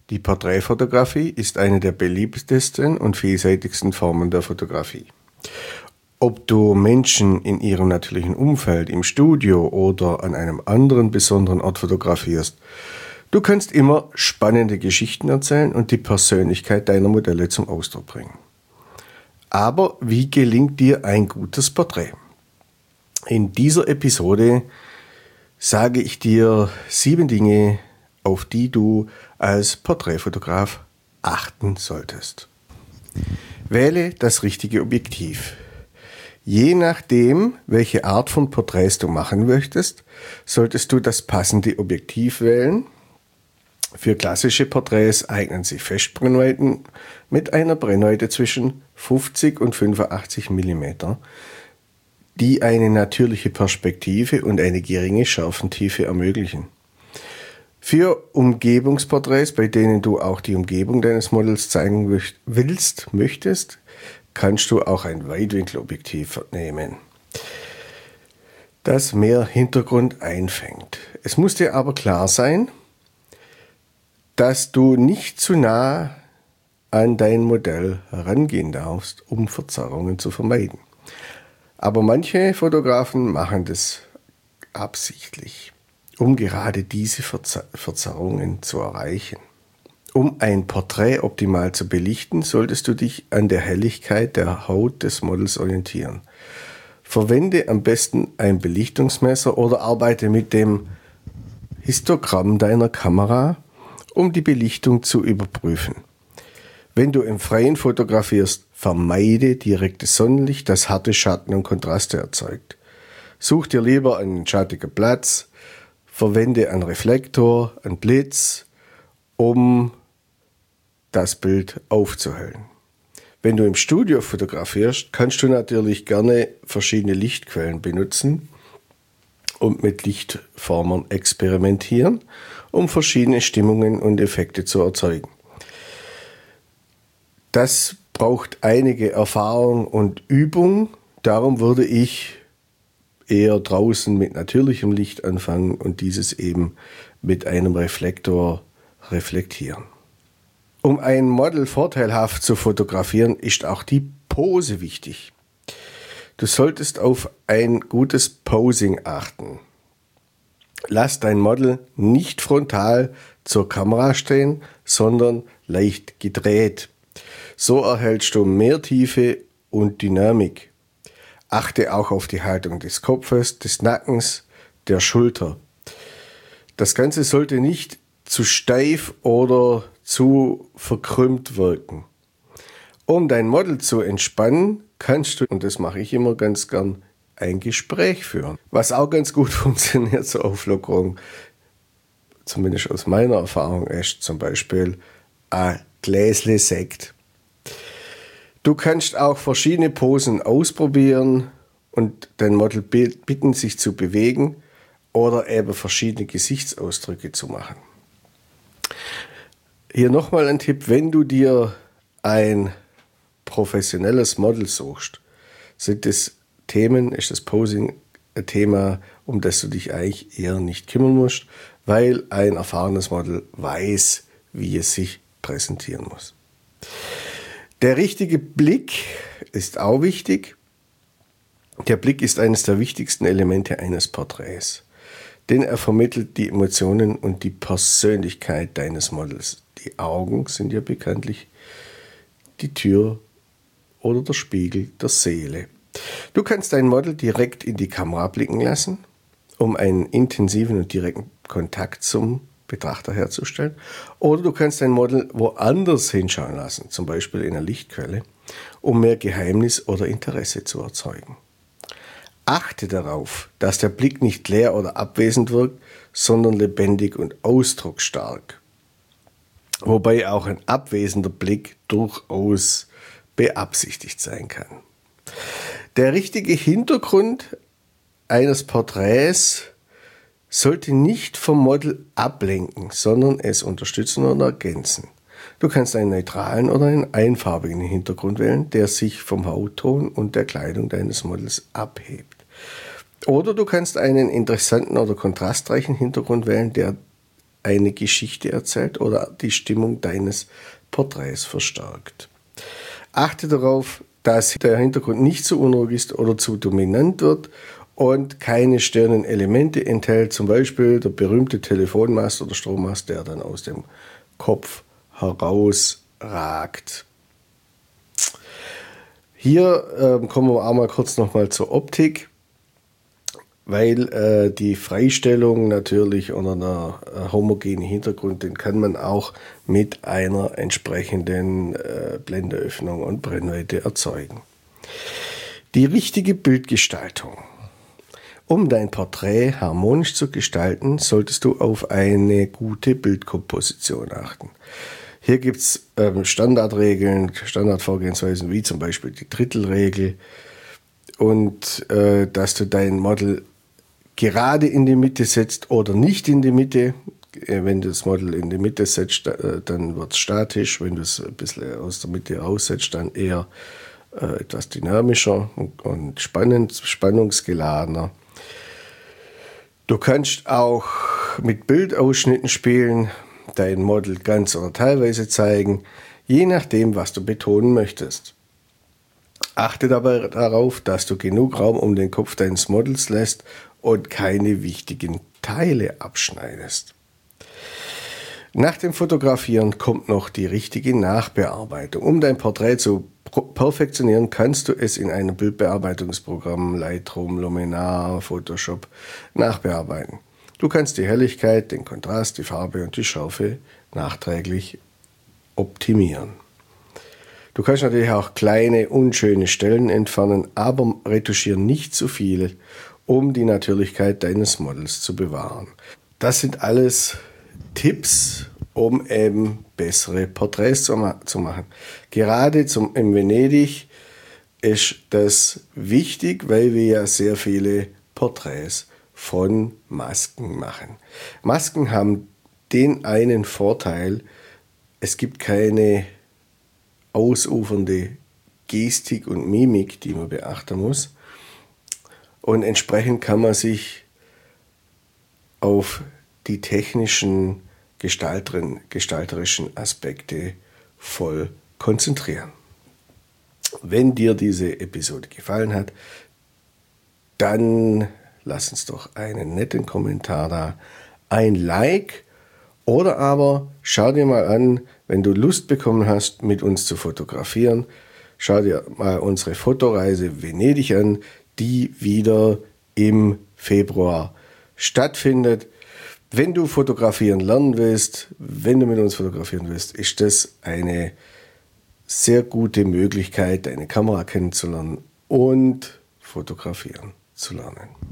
Die Porträtfotografie ist eine der beliebtesten und vielseitigsten Formen der Fotografie. Ob du Menschen in ihrem natürlichen Umfeld, im Studio oder an einem anderen besonderen Ort fotografierst, du kannst immer spannende Geschichten erzählen und die Persönlichkeit deiner Modelle zum Ausdruck bringen. Aber wie gelingt dir ein gutes Porträt? In dieser Episode sage ich dir 7 Dinge, auf die du als Porträtfotograf achten solltest. Wähle das richtige Objektiv. Je nachdem, welche Art von Porträts du machen möchtest, solltest du das passende Objektiv wählen. Für klassische Porträts eignen sich Festbrennweiten mit einer Brennweite zwischen 50 und 85 mm, die eine natürliche Perspektive und eine geringe Schärfentiefe ermöglichen. Für Umgebungsporträts, bei denen du auch die Umgebung deines Models zeigen möchtest, kannst du auch ein Weitwinkelobjektiv nehmen, das mehr Hintergrund einfängt. Es muss dir aber klar sein, dass du nicht zu nah an dein Modell herangehen darfst, um Verzerrungen zu vermeiden. Aber manche Fotografen machen das absichtlich, um gerade diese Verzerrungen zu erreichen. Um ein Porträt optimal zu belichten, solltest du dich an der Helligkeit der Haut des Models orientieren. Verwende am besten ein Belichtungsmesser oder arbeite mit dem Histogramm deiner Kamera, um die Belichtung zu überprüfen. Wenn du im Freien fotografierst, vermeide direktes Sonnenlicht, das harte Schatten und Kontraste erzeugt. Such dir lieber einen schattigen Platz, verwende einen Reflektor, einen Blitz, um das Bild aufzuhellen. Wenn du im Studio fotografierst, kannst du natürlich gerne verschiedene Lichtquellen benutzen und mit Lichtformern experimentieren, um verschiedene Stimmungen und Effekte zu erzeugen. Das braucht einige Erfahrung und Übung, darum würde ich eher draußen mit natürlichem Licht anfangen und dieses eben mit einem Reflektor reflektieren. Um ein Model vorteilhaft zu fotografieren, ist auch die Pose wichtig. Du solltest auf ein gutes Posing achten. Lass dein Model nicht frontal zur Kamera stehen, sondern leicht gedreht. So erhältst du mehr Tiefe und Dynamik. Achte auch auf die Haltung des Kopfes, des Nackens, der Schulter. Das Ganze sollte nicht zu steif oder zu verkrümmt wirken. Um dein Model zu entspannen, kannst du, und das mache ich immer ganz gern, ein Gespräch führen. Was auch ganz gut funktioniert zur Auflockerung, zumindest aus meiner Erfahrung, ist zum Beispiel ein Gläsle Sekt. Du kannst auch verschiedene Posen ausprobieren und dein Model bitten, sich zu bewegen oder eben verschiedene Gesichtsausdrücke zu machen. Hier nochmal ein Tipp: Wenn du dir ein professionelles Model suchst, ist das Posing ein Thema, um das du dich eigentlich eher nicht kümmern musst, weil ein erfahrenes Model weiß, wie es sich präsentieren muss. Der richtige Blick ist auch wichtig. Der Blick ist eines der wichtigsten Elemente eines Porträts, denn er vermittelt die Emotionen und die Persönlichkeit deines Models. Die Augen sind ja bekanntlich die Tür oder der Spiegel der Seele. Du kannst dein Model direkt in die Kamera blicken lassen, um einen intensiven und direkten Kontakt zum Betrachter herzustellen. Oder du kannst dein Model woanders hinschauen lassen, zum Beispiel in einer Lichtquelle, um mehr Geheimnis oder Interesse zu erzeugen. Achte darauf, dass der Blick nicht leer oder abwesend wirkt, sondern lebendig und ausdrucksstark. Wobei auch ein abwesender Blick durchaus beabsichtigt sein kann. Der richtige Hintergrund eines Porträts sollte nicht vom Model ablenken, sondern es unterstützen oder ergänzen. Du kannst einen neutralen oder einen einfarbigen Hintergrund wählen, der sich vom Hautton und der Kleidung deines Models abhebt. Oder du kannst einen interessanten oder kontrastreichen Hintergrund wählen, der eine Geschichte erzählt oder die Stimmung deines Porträts verstärkt. Achte darauf, dass der Hintergrund nicht zu unruhig ist oder zu dominant wird und keine störenden Elemente enthält, zum Beispiel der berühmte Telefonmast oder Strommast, der dann aus dem Kopf herausragt. Hier kommen wir auch mal kurz nochmal zur Optik, weil die Freistellung natürlich unter einer homogenen Hintergrund, den kann man auch mit einer entsprechenden Blenderöffnung und Brennweite erzeugen. Die richtige Bildgestaltung. Um dein Porträt harmonisch zu gestalten, solltest du auf eine gute Bildkomposition achten. Hier gibt es Standardregeln, Standardvorgehensweisen, wie zum Beispiel die Drittelregel und dass du dein Model gerade in die Mitte setzt oder nicht in die Mitte. Wenn du das Model in die Mitte setzt, dann wird es statisch. Wenn du es ein bisschen aus der Mitte raussetzt, dann eher etwas dynamischer und spannungsgeladener. Du kannst auch mit Bildausschnitten spielen, dein Model ganz oder teilweise zeigen, je nachdem, was du betonen möchtest. Achte dabei darauf, dass du genug Raum um den Kopf deines Models lässt und keine wichtigen Teile abschneidest. Nach dem Fotografieren kommt noch die richtige Nachbearbeitung. Um dein Porträt zu perfektionieren, kannst du es in einem Bildbearbeitungsprogramm, Lightroom, Luminar, Photoshop nachbearbeiten. Du kannst die Helligkeit, den Kontrast, die Farbe und die Schärfe nachträglich optimieren. Du kannst natürlich auch kleine, unschöne Stellen entfernen, aber retuschiere nicht zu viel, um die Natürlichkeit deines Models zu bewahren. Das sind alles Tipps, um eben bessere Porträts zu machen. Gerade in Venedig ist das wichtig, weil wir ja sehr viele Porträts von Masken machen. Masken haben den einen Vorteil, es gibt keine ausufernde Gestik und Mimik, die man beachten muss. Und entsprechend kann man sich auf die technischen, gestalterischen Aspekte voll konzentrieren. Wenn dir diese Episode gefallen hat, dann lass uns doch einen netten Kommentar da, ein Like oder aber schau dir mal an, wenn du Lust bekommen hast, mit uns zu fotografieren, schau dir mal unsere Fotoreise Venedig an, die wieder im Februar stattfindet. Wenn du fotografieren lernen willst, wenn du mit uns fotografieren willst, ist das eine sehr gute Möglichkeit, deine Kamera kennenzulernen und fotografieren zu lernen.